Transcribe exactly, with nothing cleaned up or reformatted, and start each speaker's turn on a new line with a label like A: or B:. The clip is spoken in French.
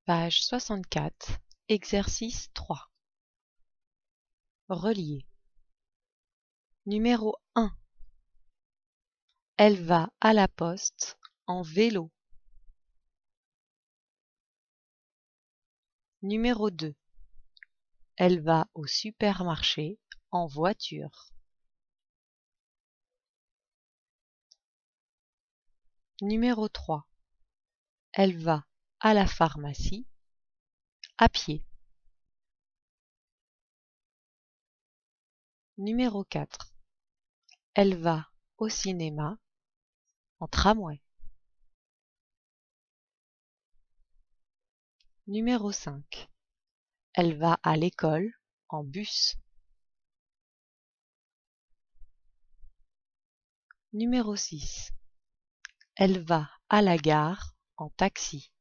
A: Page soixante-quatre, exercice trois. Relier. Numéro un. Elle va à la poste en vélo. Numéro deux. Elle va au supermarché en voiture. Numéro trois. Elle va à la pharmacie à pied. Numéro quatre. Elle va au cinéma en tramway. Numéro cinq. Elle va à l'école en bus. Numéro six. Elle va à la gare en taxi.